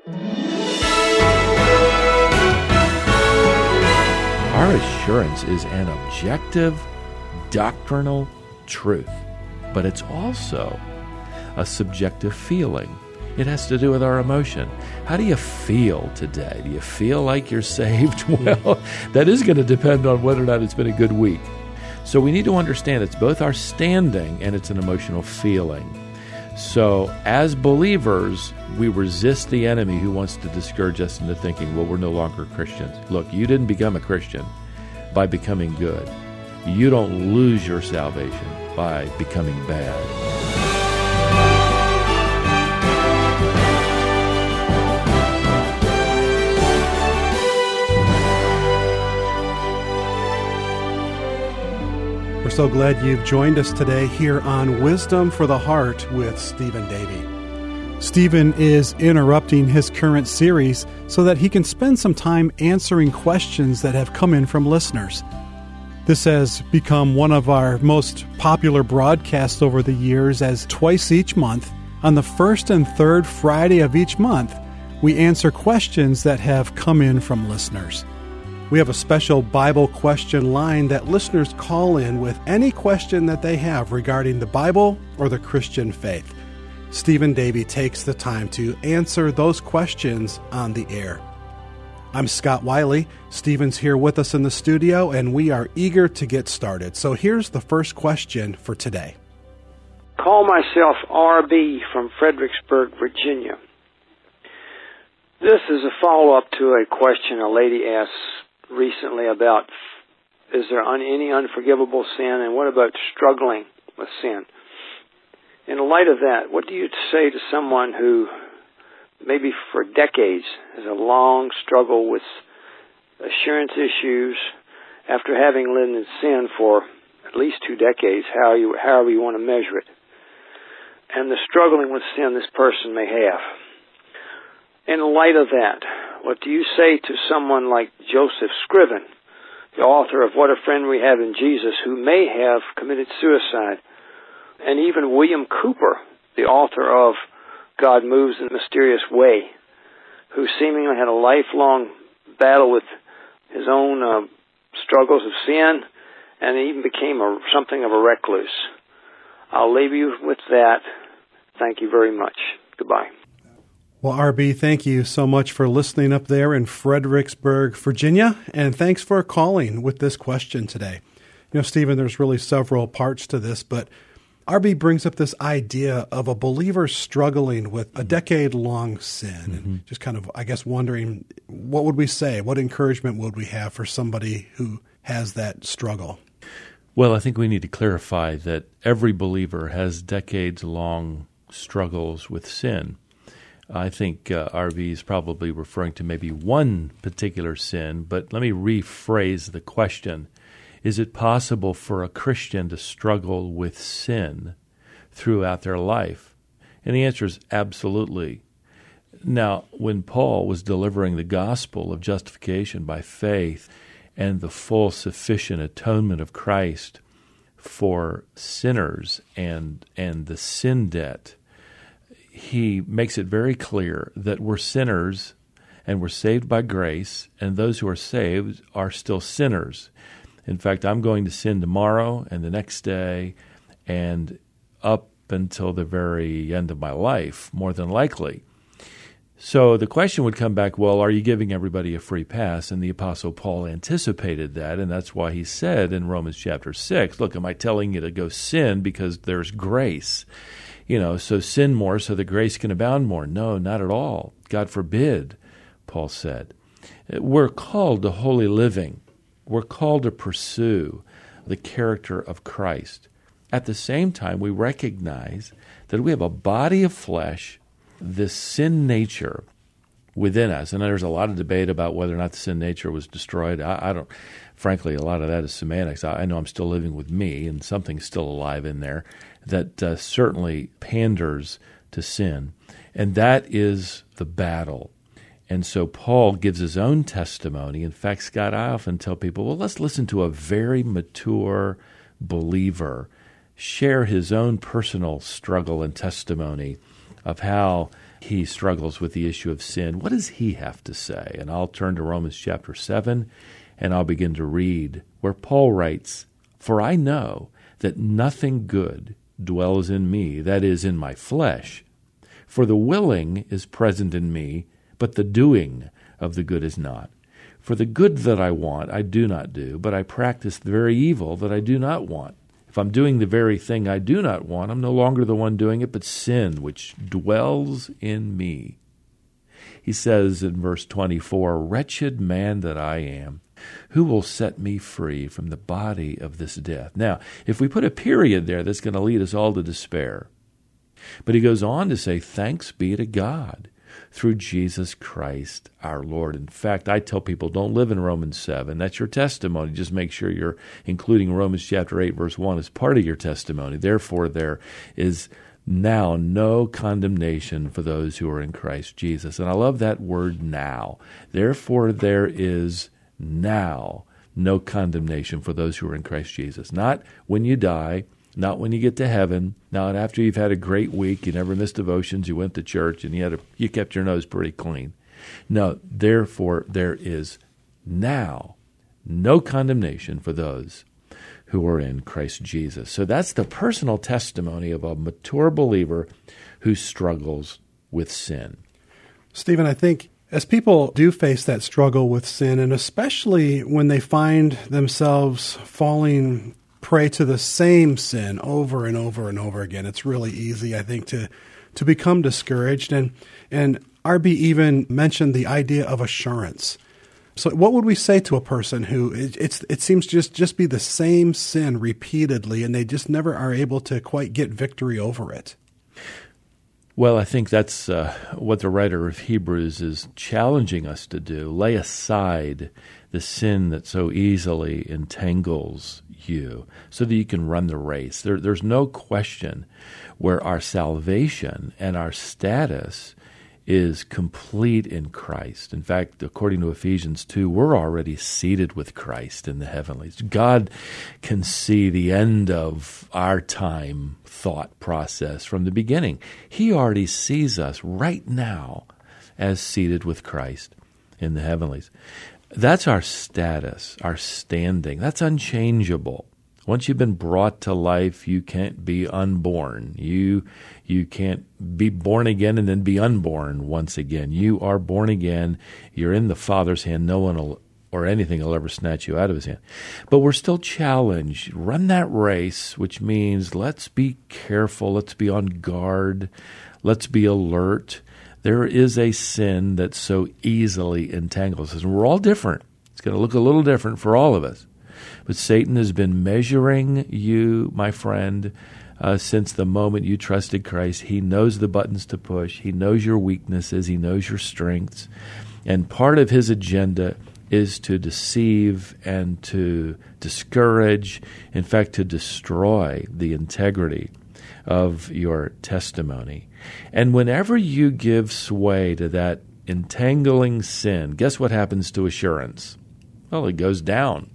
Our assurance is an objective, doctrinal truth, but it's also a subjective feeling. It has to do with our emotion. How do you feel today? Do you feel like you're saved? Well, that is going to depend on whether or not it's been a good week. So we need to understand it's both our standing and it's an emotional feeling. So as believers, we resist the enemy who wants to discourage us into thinking, well, we're no longer Christians. Look, you didn't become a Christian by becoming good. You don't lose your salvation by becoming bad. We're so glad you've joined us today here on Wisdom for the Heart with Stephen Davey. Stephen is interrupting his current series so that he can spend some time answering questions that have come in from listeners. This has become one of our most popular broadcasts over the years, as twice each month, on the first and third Friday of each month, we answer questions that have come in from listeners. We have a special Bible question line that listeners call in with any question that they have regarding the Bible or the Christian faith. Stephen Davey takes the time to answer those questions on the air. I'm Scott Wiley. Stephen's here with us in the studio, and we are eager to get started. So here's the first question for today. Call myself R.B. from Fredericksburg, Virginia. This is a follow-up to a question a lady asked recently about, is there any unforgivable sin, and what about struggling with sin? In light of that, what do you say to someone who maybe for decades has a long struggle with assurance issues after having lived in sin for at least 2 decades, however you want to measure it, and the struggling with sin this person may have? In light of that, what do you say to someone like Joseph Scriven, the author of What a Friend We Have in Jesus, who may have committed suicide, and even William Cooper, the author of God Moves in a Mysterious Way, who seemingly had a lifelong battle with his own struggles of sin, and even became something of a recluse? I'll leave you with that. Thank you very much. Goodbye. Well, R.B., thank you so much for listening up there in Fredericksburg, Virginia, and thanks for calling with this question today. You know, Stephen, there's really several parts to this, but R.B. brings up this idea of a believer struggling with a decade-long sin, and just kind of, I guess, wondering, what would we say? What encouragement would we have for somebody who has that struggle? Well, I think we need to clarify that every believer has decades-long struggles with sin. I think R.B. is probably referring to maybe one particular sin, but let me rephrase the question. Is it possible for a Christian to struggle with sin throughout their life? And the answer is absolutely. Now, when Paul was delivering the gospel of justification by faith and the full sufficient atonement of Christ for sinners and the sin debt, he makes it very clear that we're sinners and we're saved by grace, and those who are saved are still sinners. In fact, I'm going to sin tomorrow and the next day and up until the very end of my life, more than likely. So the question would come back, well, are you giving everybody a free pass? And the Apostle Paul anticipated that, and that's why he said in Romans chapter 6, look, am I telling you to go sin because there's grace? You know, so sin more so that grace can abound more. No, not at all. God forbid, Paul said. We're called to holy living. We're called to pursue the character of Christ. At the same time, we recognize that we have a body of flesh, this sin nature within us. And there's a lot of debate about whether or not the sin nature was destroyed. I don't, frankly, a lot of that is semantics. I know I'm still living with me, and something's still alive in there that certainly panders to sin. And that is the battle. And so Paul gives his own testimony. In fact, Scott, I often tell people, well, let's listen to a very mature believer share his own personal struggle and testimony of how he struggles with the issue of sin. What does he have to say? And I'll turn to Romans chapter 7, and I'll begin to read where Paul writes, "For I know that nothing good dwells in me, that is, in my flesh. For the willing is present in me, but the doing of the good is not. For the good that I want I do not do, but I practice the very evil that I do not want. If I'm doing the very thing I do not want, I'm no longer the one doing it, but sin, which dwells in me." He says in verse 24, "Wretched man that I am, who will set me free from the body of this death?" Now, if we put a period there, that's going to lead us all to despair. But he goes on to say, "Thanks be to God through Jesus Christ our Lord." In fact, I tell people, don't live in Romans 7. That's your testimony. Just make sure you're including Romans chapter 8, verse 1 as part of your testimony. "Therefore, there is now no condemnation for those who are in Christ Jesus." And I love that word now. Therefore, there is now no condemnation for those who are in Christ Jesus. Not when you die, not when you get to heaven, not after you've had a great week, you never missed devotions, you went to church, and you kept your nose pretty clean. No, therefore there is now no condemnation for those who are in Christ Jesus. So that's the personal testimony of a mature believer who struggles with sin. Stephen, I think as people do face that struggle with sin, and especially when they find themselves falling prey to the same sin over and over and over again, it's really easy, I think, to become discouraged. And RB even mentioned the idea of assurance. So what would we say to a person who it seems just be the same sin repeatedly, and they just never are able to quite get victory over it? Well, I think that's what the writer of Hebrews is challenging us to do. Lay aside the sin that so easily entangles you so that you can run the race. There's no question where our salvation and our status is complete in Christ. In fact, according to Ephesians 2, we're already seated with Christ in the heavenlies. God can see the end of our time thought process from the beginning. He already sees us right now as seated with Christ in the heavenlies. That's our status, our standing. That's unchangeable. Once you've been brought to life, you can't be unborn. You can't be born again and then be unborn once again. You are born again. You're in the Father's hand. No one or anything will ever snatch you out of his hand. But we're still challenged. Run that race, which means let's be careful. Let's be on guard. Let's be alert. There is a sin that so easily entangles us. And we're all different. It's going to look a little different for all of us. But Satan has been measuring you, my friend, since the moment you trusted Christ. He knows the buttons to push. He knows your weaknesses. He knows your strengths. And part of his agenda is to deceive and to discourage, in fact, to destroy the integrity of your testimony. And whenever you give sway to that entangling sin, guess what happens to assurance? Well, it goes down.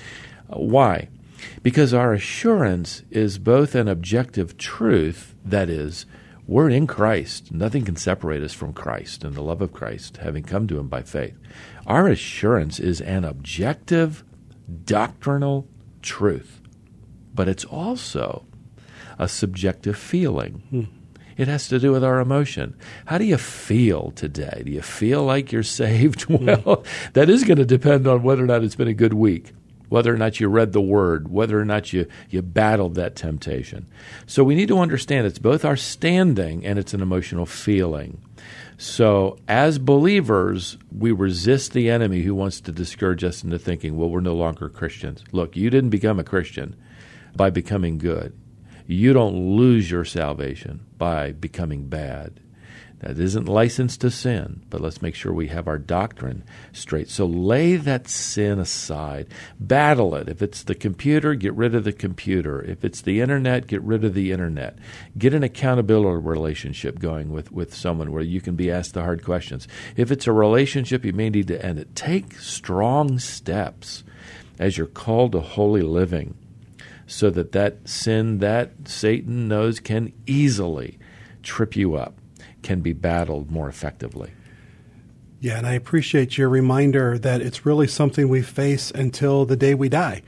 Why? Because our assurance is both an objective truth, that is, we're in Christ. Nothing can separate us from Christ and the love of Christ, having come to him by faith. Our assurance is an objective, doctrinal truth, but it's also a subjective feeling. It has to do with our emotion. How do you feel today? Do you feel like you're saved? Well, that is going to depend on whether or not it's been a good week, whether or not you read the Word, whether or not you battled that temptation. So we need to understand it's both our standing and it's an emotional feeling. So as believers, we resist the enemy who wants to discourage us into thinking, well, we're no longer Christians. Look, you didn't become a Christian by becoming good. You don't lose your salvation by becoming bad. That isn't license to sin, but let's make sure we have our doctrine straight. So lay that sin aside. Battle it. If it's the computer, get rid of the computer. If it's the internet, get rid of the internet. Get an accountability relationship going with someone where you can be asked the hard questions. If it's a relationship, you may need to end it. Take strong steps as you're called to holy living so that sin that Satan knows can easily trip you up. can be battled more effectively. Yeah, and I appreciate your reminder that it's really something we face until the day we die.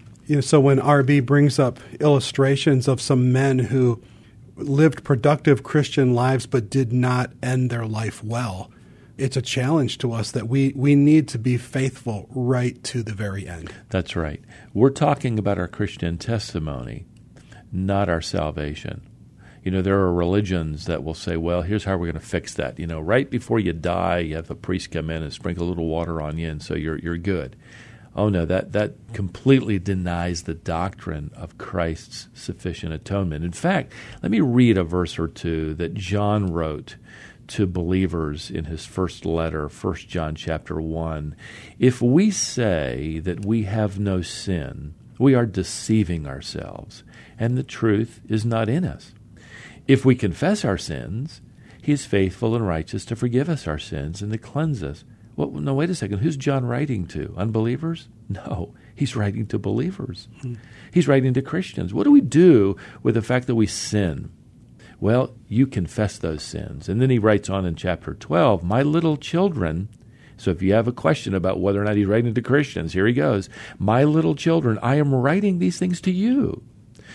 So when RB brings up illustrations of some men who lived productive Christian lives but did not end their life well, it's a challenge to us that we need to be faithful right to the very end. That's right. We're talking about our Christian testimony, not our salvation. There are religions that will say, well, here's how we're going to fix that. Right before you die, you have a priest come in and sprinkle a little water on you, and so you're good. Oh, no, that completely denies the doctrine of Christ's sufficient atonement. In fact, let me read a verse or two that John wrote to believers in his first letter, 1 John chapter 1. If we say that we have no sin, we are deceiving ourselves, and the truth is not in us. If we confess our sins, he is faithful and righteous to forgive us our sins and to cleanse us. Well, no, wait a second. Who's John writing to? Unbelievers? No, he's writing to believers. He's writing to Christians. What do we do with the fact that we sin? Well, you confess those sins. And then he writes on in chapter 12, my little children. So if you have a question about whether or not he's writing to Christians, here he goes. My little children, I am writing these things to you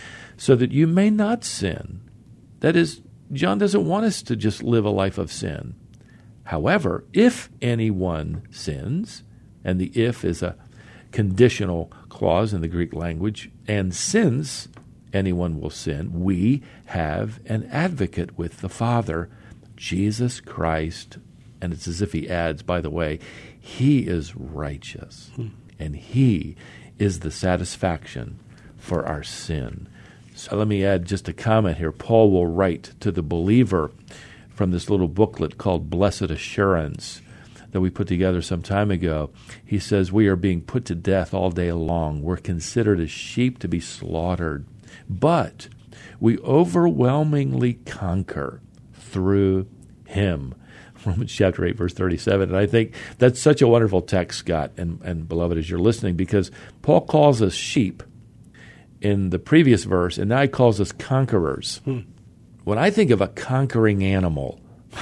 so that you may not sin. That is, John doesn't want us to just live a life of sin. However, if anyone sins, and the if is a conditional clause in the Greek language, and since anyone will sin, we have an advocate with the Father, Jesus Christ. And it's as if he adds, by the way, he is righteous, and he is the satisfaction for our sin. So let me add just a comment here. Paul will write to the believer from this little booklet called Blessed Assurance that we put together some time ago. He says, we are being put to death all day long. We're considered as sheep to be slaughtered. But we overwhelmingly conquer through him. Romans chapter 8, verse 37. And I think that's such a wonderful text, Scott, and beloved, as you're listening, because Paul calls us sheep in the previous verse, and now he calls us conquerors. When I think of a conquering animal,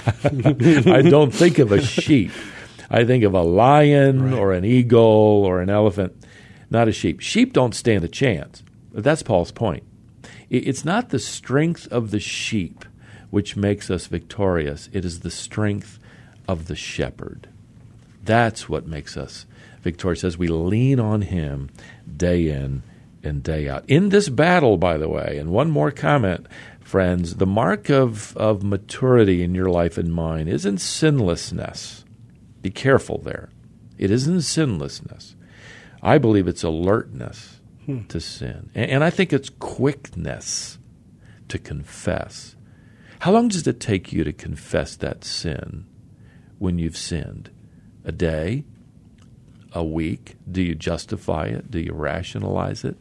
I don't think of a sheep. I think of a lion or an eagle or an elephant, not a sheep. Sheep don't stand a chance. That's Paul's point. It's not the strength of the sheep which makes us victorious. It is the strength of the shepherd. That's what makes us victorious as we lean on him day in and day out. In this battle, by the way, and one more comment, friends, the mark of maturity in your life and mine isn't sinlessness. Be careful there. It isn't sinlessness. I believe it's alertness to sin. And I think it's quickness to confess. How long does it take you to confess that sin when you've sinned? A day? A week? Do you justify it? Do you rationalize it?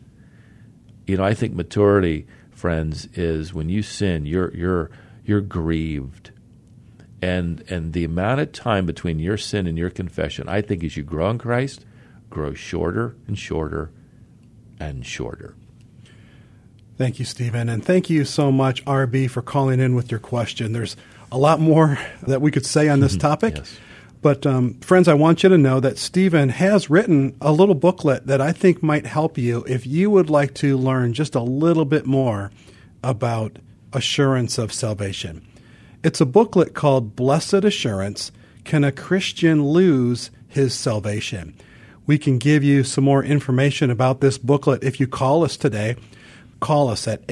I think maturity, friends, is when you sin, you're grieved. And the amount of time between your sin and your confession, I think as you grow in Christ, grows shorter and shorter and shorter. Thank you, Stephen. And thank you so much, RB, for calling in with your question. There's a lot more that we could say on this topic. Yes. But, friends, I want you to know that Stephen has written a little booklet that I think might help you if you would like to learn just a little bit more about assurance of salvation. It's a booklet called Blessed Assurance, Can a Christian Lose His Salvation? We can give you some more information about this booklet if you call us today. Call us at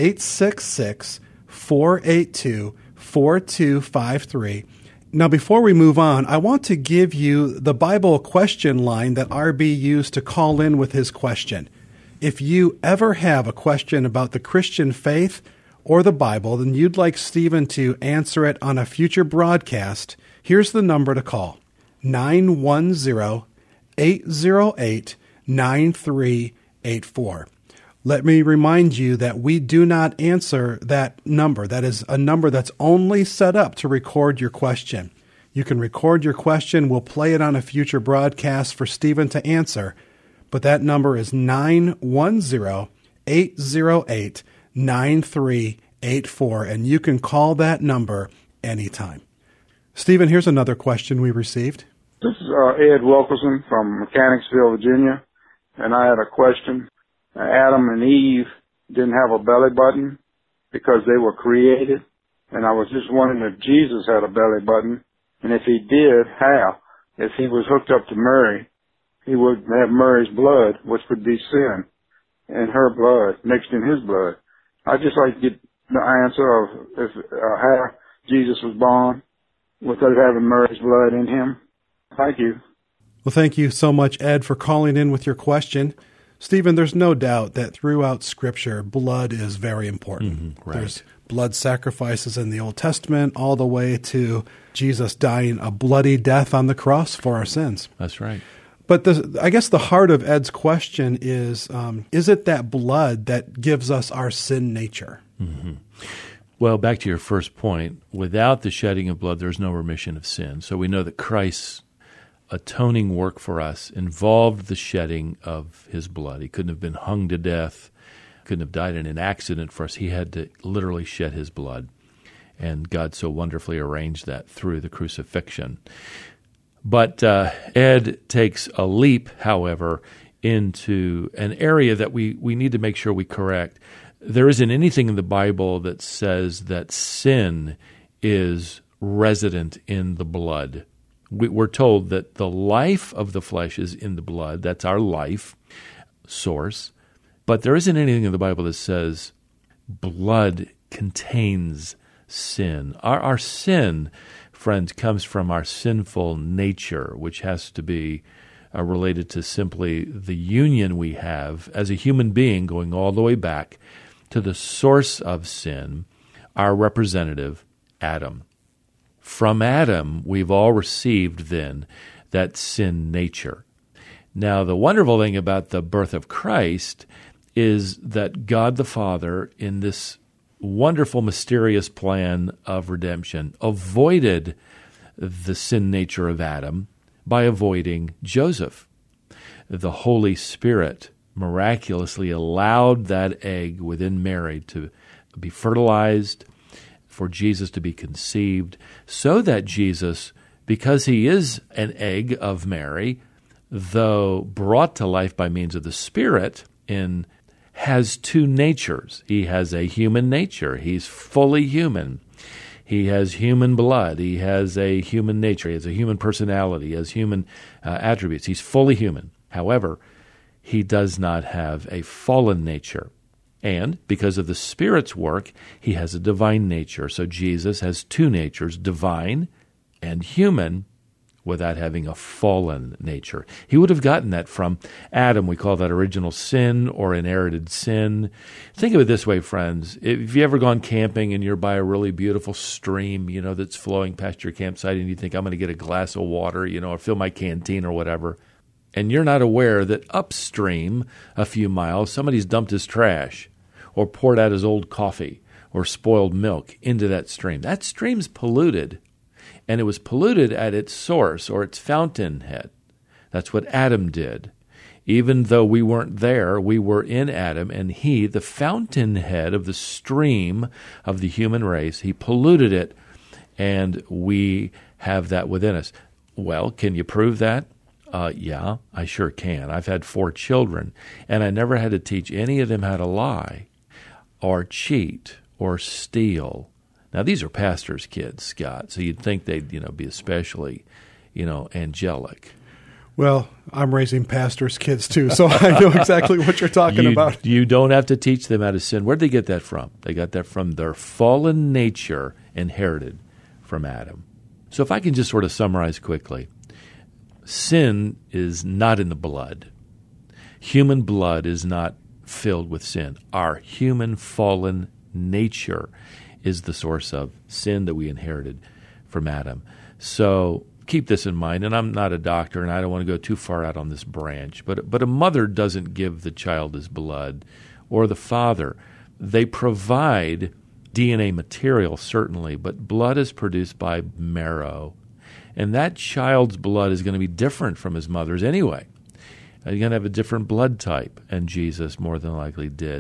866-482-4253. Now, before we move on, I want to give you the Bible question line that RB used to call in with his question. If you ever have a question about the Christian faith or the Bible, then you'd like Stephen to answer it on a future broadcast, here's the number to call, 910-808-9384. Let me remind you that we do not answer that number. That is a number that's only set up to record your question. You can record your question. We'll play it on a future broadcast for Stephen to answer. But that number is 910-808-9384, and you can call that number anytime. Stephen, here's another question we received. This is Ed Wilkerson from Mechanicsville, Virginia, and I had a question. Adam and Eve didn't have a belly button because they were created, and I was just wondering if Jesus had a belly button, and if he did, how? If he was hooked up to Mary, he would have Mary's blood, which would be sin, and her blood mixed in his blood. I'd just like to get the answer of how Jesus was born without having Mary's blood in him. Thank you. Well, thank you so much, Ed, for calling in with your question. Stephen, there's no doubt that throughout Scripture, blood is very important. Right. There's blood sacrifices in the Old Testament, all the way to Jesus dying a bloody death on the cross for our sins. That's right. But I guess the heart of Ed's question is it that blood that gives us our sin nature? Mm-hmm. Well, back to your first point, without the shedding of blood, there's no remission of sin. So we know that Christ's atoning work for us involved the shedding of his blood. He couldn't have been hung to death, couldn't have died in an accident for us. He had to literally shed his blood. And God so wonderfully arranged that through the crucifixion. But Ed takes a leap, however, into an area that we need to make sure we correct. There isn't anything in the Bible that says that sin is resident in the blood. We're told that the life of the flesh is in the blood. That's our life source. But there isn't anything in the Bible that says blood contains sin. Our sin, friends, comes from our sinful nature, which has to be related to simply the union we have as a human being going all the way back to the source of sin, our representative, Adam. From Adam, we've all received then that sin nature. Now, the wonderful thing about the birth of Christ is that God the Father, in this wonderful, mysterious plan of redemption, avoided the sin nature of Adam by avoiding Joseph. The Holy Spirit miraculously allowed that egg within Mary to be fertilized, for Jesus to be conceived, so that Jesus, because he is an egg of Mary, though brought to life by means of the Spirit, has two natures. He has a human nature. He's fully human. He has human blood. He has a human nature. He has a human personality. He has human attributes. He's fully human. However, he does not have a fallen nature. And because of the Spirit's work, he has a divine nature. So Jesus has two natures, divine and human, without having a fallen nature. He would have gotten that from Adam. We call that original sin or inherited sin. Think of it this way, friends. If you've ever gone camping and you're by a really beautiful stream, that's flowing past your campsite, and you think, I'm going to get a glass of water, or fill my canteen or whatever, and you're not aware that upstream a few miles, somebody's dumped his trash or poured out his old coffee or spoiled milk into that stream. That stream's polluted. And it was polluted at its source or its fountainhead. That's what Adam did. Even though we weren't there, we were in Adam, and he, the fountainhead of the stream of the human race, he polluted it, and we have that within us. Well, can you prove that? Yeah, I sure can. I've had 4 children, and I never had to teach any of them how to lie or cheat or steal. Now, these are pastors' kids, Scott, so you'd think they'd, be especially, angelic. Well, I'm raising pastors' kids, too, so I know exactly what you're talking about. You don't have to teach them how to sin. Where'd they get that from? They got that from their fallen nature inherited from Adam. So if I can just sort of summarize quickly, sin is not in the blood. Human blood is not filled with sin. Our human fallen nature is the source of sin that we inherited from Adam. So keep this in mind, and I'm not a doctor, and I don't want to go too far out on this branch, but a mother doesn't give the child his blood, or the father. They provide DNA material, certainly, but blood is produced by marrow, and that child's blood is going to be different from his mother's anyway. You're going to have a different blood type, and Jesus more than likely did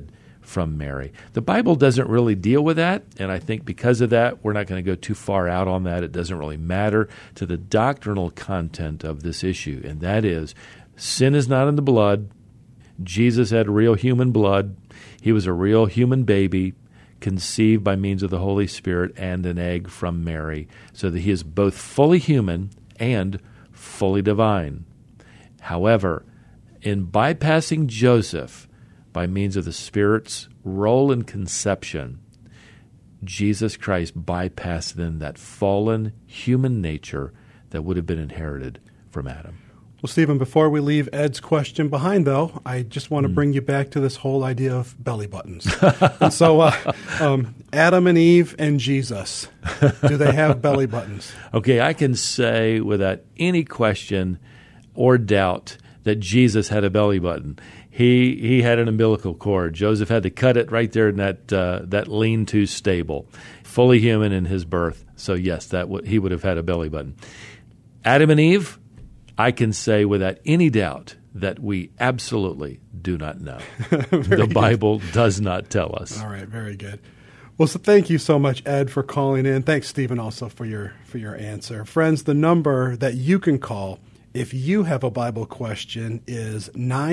from Mary. The Bible doesn't really deal with that, and I think because of that, we're not going to go too far out on that. It doesn't really matter to the doctrinal content of this issue, and that is, sin is not in the blood. Jesus had real human blood. He was a real human baby, conceived by means of the Holy Spirit and an egg from Mary, so that he is both fully human and fully divine. However, in bypassing Joseph by means of the Spirit's role in conception, Jesus Christ bypassed then that fallen human nature that would have been inherited from Adam. Well, Stephen, before we leave Ed's question behind, though, I just want to bring you back to this whole idea of belly buttons. And so Adam and Eve and Jesus, do they have belly buttons? Okay, I can say without any question or doubt that Jesus had a belly button. He had an umbilical cord. Joseph had to cut it right there in that lean-to stable. Fully human in his birth. So yes, he would have had a belly button. Adam and Eve, I can say without any doubt that we absolutely do not know. The Bible does not tell us. All right, very good. Well, so thank you so much, Ed, for calling in. Thanks, Stephen, also for your answer. Friends, the number that you can call if you have a Bible question is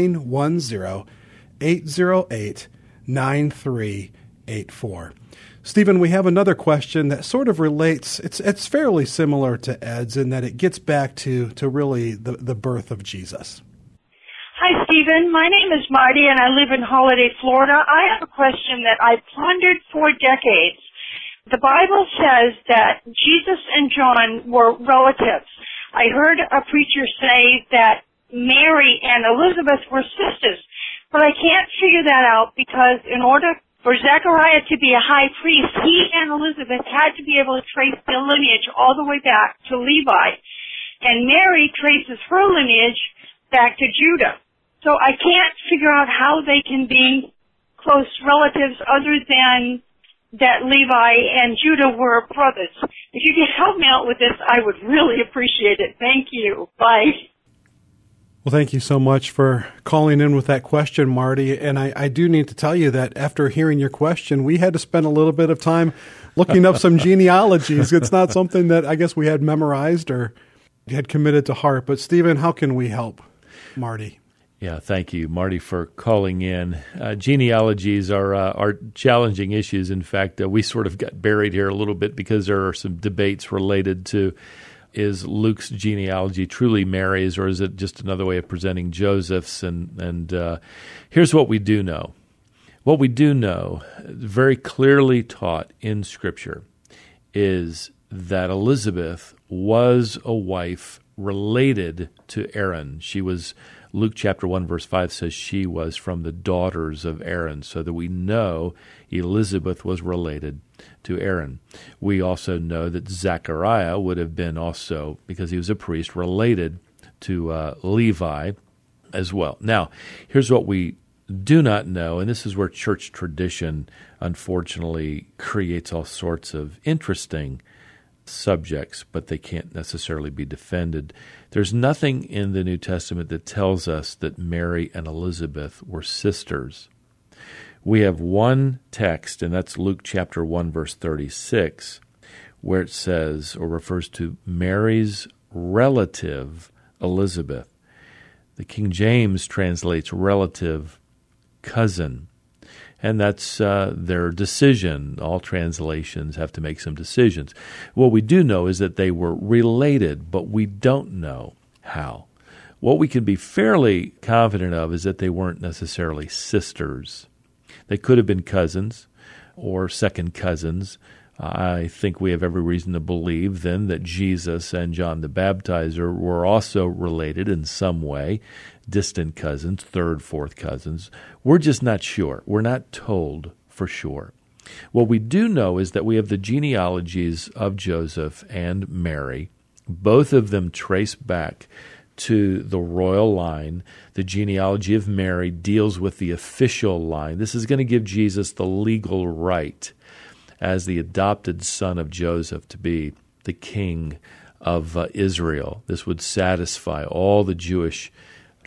910-808-9384. Stephen, we have another question that sort of relates. It's fairly similar to Ed's in that it gets back to really the birth of Jesus. Hi, Stephen. My name is Marty, and I live in Holiday, Florida. I have a question that I've pondered for decades. The Bible says that Jesus and John were relatives. I heard a preacher say that Mary and Elizabeth were sisters, but I can't figure that out because in order for Zechariah to be a high priest, he and Elizabeth had to be able to trace their lineage all the way back to Levi. And Mary traces her lineage back to Judah. So I can't figure out how they can be close relatives other than that Levi and Judah were brothers. If you could help me out with this, I would really appreciate it. Thank you. Bye. Well, thank you so much for calling in with that question, Marty. And I do need to tell you that after hearing your question, we had to spend a little bit of time looking up some genealogies. It's not something that I guess we had memorized or had committed to heart. But, Stephen, how can we help Marty? Yeah, thank you, Marty, for calling in. Genealogies are challenging issues. In fact, we sort of got buried here a little bit because there are some debates related to, is Luke's genealogy truly Mary's, or is it just another way of presenting Joseph's? And here's what we do know. What we do know, very clearly taught in Scripture, is that Elizabeth was a wife related to Aaron. She was, Luke chapter 1, verse 5 says she was from the daughters of Aaron, so that we know Elizabeth was related to Aaron. We also know that Zechariah would have been also, because he was a priest, related to Levi as well. Now, here's what we do not know, and this is where church tradition, unfortunately, creates all sorts of interesting subjects, but they can't necessarily be defended. There's nothing in the New Testament that tells us that Mary and Elizabeth were sisters. We have one text, and that's Luke chapter 1, verse 36, where it says, or refers to Mary's relative Elizabeth. The King James translates relative cousin. And that's their decision. All translations have to make some decisions. What we do know is that they were related, but we don't know how. What we can be fairly confident of is that they weren't necessarily sisters. They could have been cousins or second cousins. I think we have every reason to believe then that Jesus and John the Baptizer were also related in some way, distant cousins, third, fourth cousins. We're just not sure. We're not told for sure. What we do know is that we have the genealogies of Joseph and Mary. Both of them trace back to the royal line. The genealogy of Mary deals with the official line. This is going to give Jesus the legal right as the adopted son of Joseph to be the king of Israel. This would satisfy all the Jewish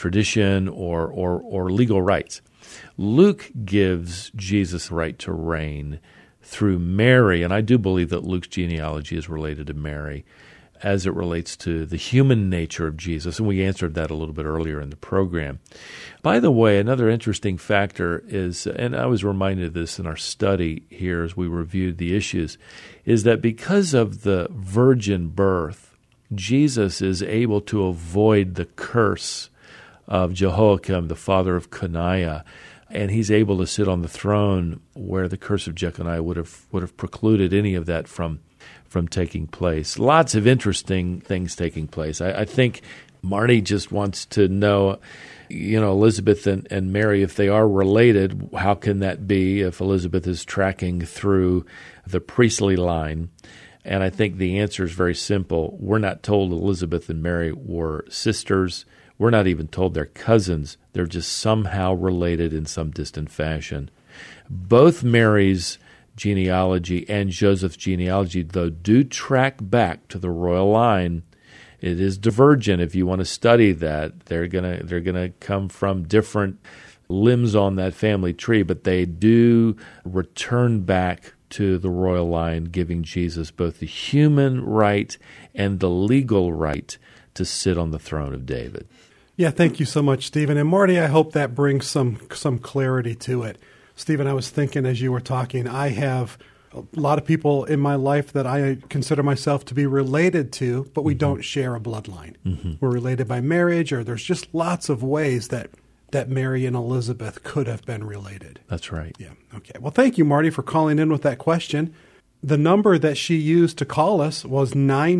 tradition or legal rights. Luke gives Jesus the right to reign through Mary, and I do believe that Luke's genealogy is related to Mary as it relates to the human nature of Jesus, and we answered that a little bit earlier in the program. By the way, another interesting factor is, and I was reminded of this in our study here as we reviewed the issues, is that because of the virgin birth, Jesus is able to avoid the curse of Jehoiakim, the father of Coniah, and he's able to sit on the throne where the curse of Jeconiah would have precluded any of that from taking place. Lots of interesting things taking place. I think Marty just wants to know, Elizabeth and Mary, if they are related, how can that be if Elizabeth is tracking through the priestly line? And I think the answer is very simple. We're not told Elizabeth and Mary were sisters. We're not even told they're cousins. They're just somehow related in some distant fashion. Both Mary's genealogy and Joseph's genealogy, though, do track back to the royal line. It is divergent. If you want to study that, they're gonna come from different limbs on that family tree, but they do return back to the royal line, giving Jesus both the human right and the legal right to sit on the throne of David. Yeah, thank you so much, Stephen. And Marty, I hope that brings some clarity to it. Stephen, I was thinking as you were talking, I have a lot of people in my life that I consider myself to be related to, but we don't share a bloodline. Mm-hmm. We're related by marriage, or there's just lots of ways that Mary and Elizabeth could have been related. That's right. Yeah. Okay. Well, thank you, Marty, for calling in with that question. The number that she used to call us was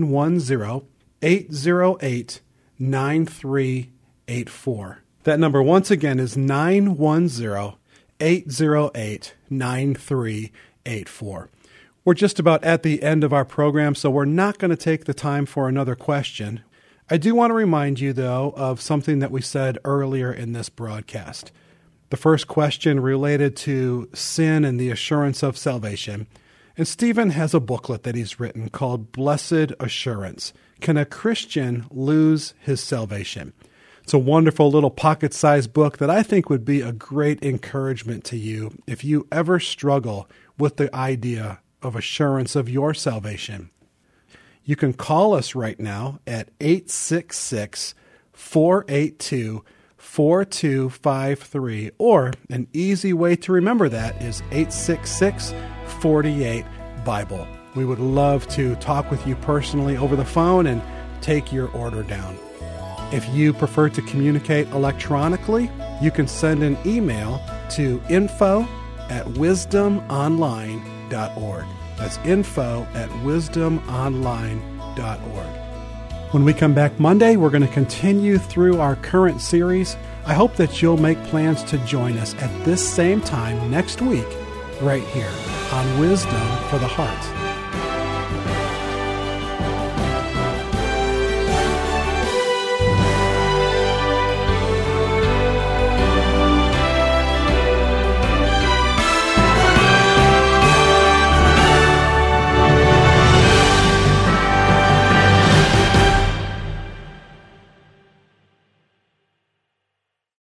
910-808-9384. That number, once again, is 910-808-9384. We're just about at the end of our program, so we're not going to take the time for another question. I do want to remind you, though, of something that we said earlier in this broadcast. The first question related to sin and the assurance of salvation. And Stephen has a booklet that he's written called Blessed Assurance. Can a Christian lose his salvation? It's a wonderful little pocket-sized book that I think would be a great encouragement to you if you ever struggle with the idea of assurance of your salvation. You can call us right now at 866-482-4253, or an easy way to remember that is 866-48-BIBLE. We would love to talk with you personally over the phone and take your order down. If you prefer to communicate electronically, you can send an email to info@wisdomonline.org. That's info@wisdomonline.org. When we come back Monday, we're going to continue through our current series. I hope that you'll make plans to join us at this same time next week, right here on Wisdom for the Heart.